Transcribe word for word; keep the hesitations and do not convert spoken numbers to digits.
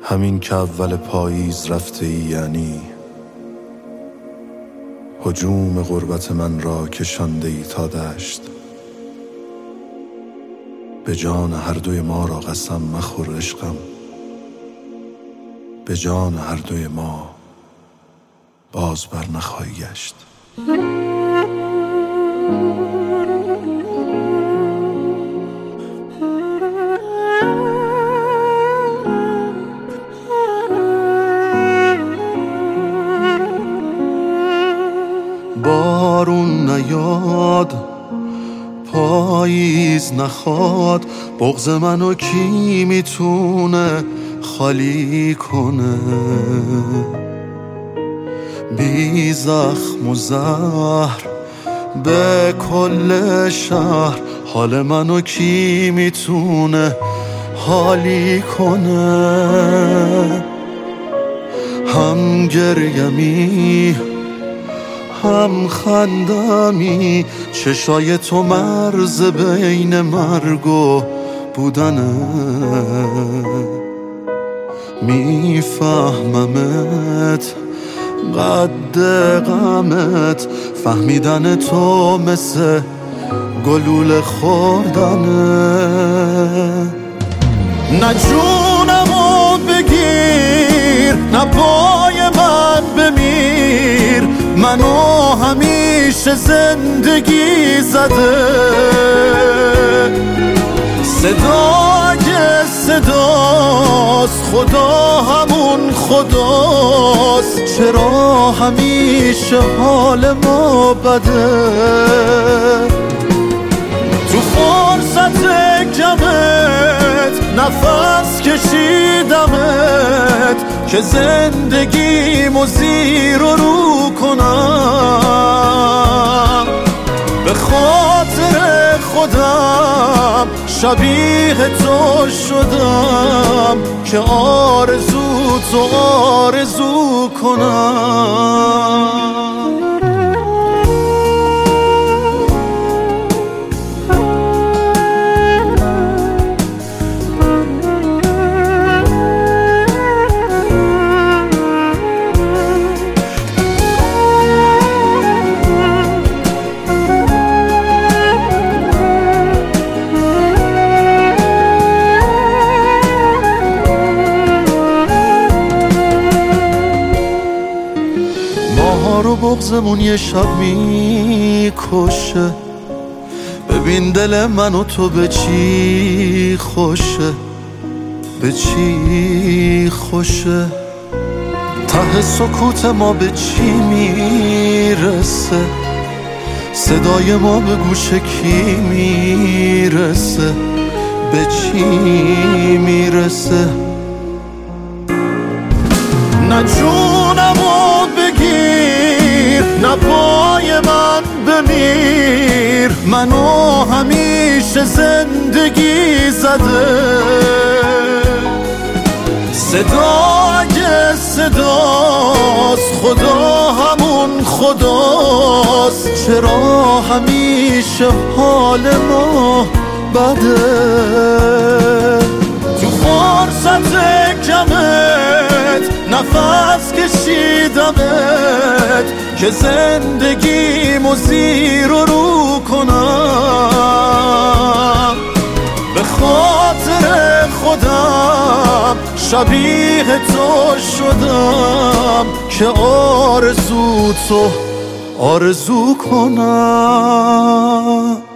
همین که اول پاییز رفته ای، یعنی هجوم غربت من را کشانده ای تا دشت. به جان هر دوی ما را قسم مخور عشقم، به جان هر دوی ما باز بر نخواهی گشت. بارون نیاد، پاییز نخواد، بغض منو کی میتونه خالی کنه؟ بی زخم و زهر به کل شهر، حال منو کی میتونه حالی کنه؟ هم گریمی هم خندمی، چشای تو مرز بین مرگ و بودنه. میفهممت قد غمت، فهمیدن تو مثل گلوله خوردنه. نه جونمو بگیر، نه پای من بمیر، منو همیشه زندگی زده. صدای صداست، خدا همون خداست، چرا همیشه حال ما بده؟ تو فرصت کمت نفس کشیدمت که زندگیمو زیر و رو کنم. به خاطر خودم شبیه تو شدم که آرزو تو آرزو کنم. رو بغضمون یه شب میکشه، ببین دل من و تو به چی خوشه، به چی خوشه. ته سکوت ما به چی میرسه، صدای ما به گوش کی میرسه، به چی میرسه. نه جونمو بگیر، نه پای من بمیر، منو همیشه زندگی زده. صدای صداست، خدا همون خداست، چرا همیشه حال ما بده؟ تو فرصت کمت نفس کشیدمت که زندگیمو زیر و رو کنم. به خاطر خودم شبیه تو شدم که آرزو تو آرزو کنم.